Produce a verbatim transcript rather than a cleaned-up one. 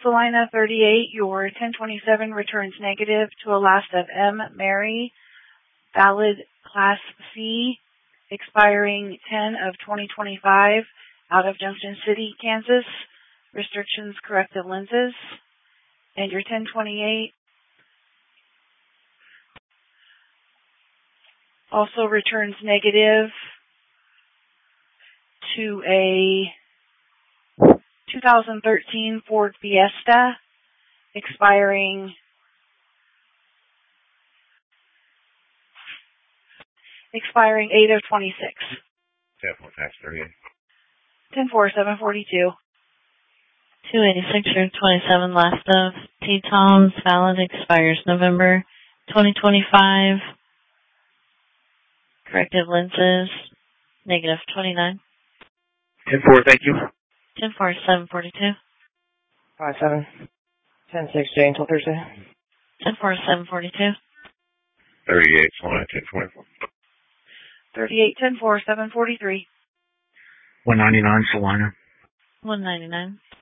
Salina thirty-eight, your ten twenty-seven returns negative to a last of M. Mary, valid Class C, expiring ten of twenty twenty-five, out of Junction City, Kansas. Restrictions, corrective lenses. And your ten twenty-eight also returns negative to a two thousand thirteen Ford Fiesta, expiring expiring eight of twenty-six. Sample tax thirty-eight. ten four, seven forty-two. two eighty-six, your twenty-seven last of T-Toms, valid, expires November twenty twenty-five. Corrective lenses, negative twenty-nine. ten four, thank you. ten four, seven forty-two. five seven. ten six, J until Thursday. ten four, seven forty-two. thirty-eight, Salina, ten twenty-four. thirty-eight, ten four, seven forty-three. one ninety-nine, Salina. one ninety-nine.